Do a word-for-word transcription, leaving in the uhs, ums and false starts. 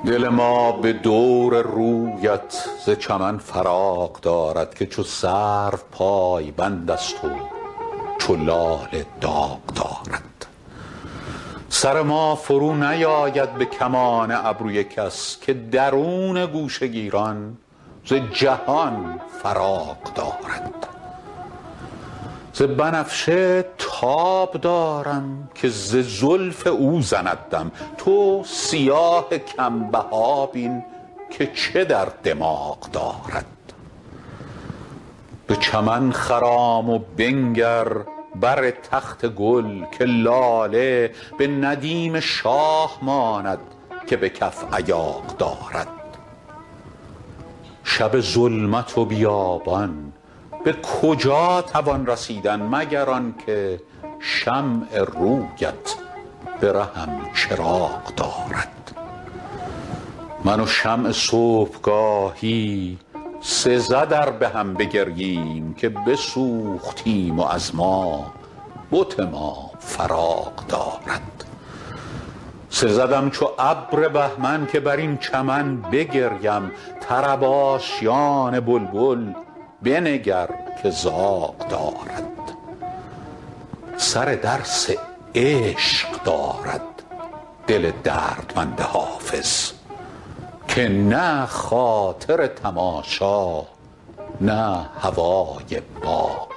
دل ما به دور رویت ز چمن فراغ دارد که چو سرو پای بند است و چو لاله داغ دارد. سر ما فرو نیاید به کمان ابروی کس که درون گوشه گیران ز جهان فراغ دارد. ز بنفشه تاب دارم که ز زلف او زند دم، تو سیاه کم بها بین که چه در دماغ دارد. به چمن خرام و بنگر بر تخت گل که لاله به ندیم شاه ماند که به کف ایاغ دارد. شب ظلمت و بیابان به کجا توان رسیدن مگر آن که شمع رویت به رهم چراغ دارد. من و شمع صبحگاهی سزد ار به هم بگرییم که بسوختیم و از ما بت ما فراغ دارد. سزدم چو ابر بهمن که بر این چمن بگریم، طرب آشیان بلبل بنگر که زاغ دارد. سر درس عشق دارد دل دردمند حافظ که نه خاطر تماشا نه هوای باغ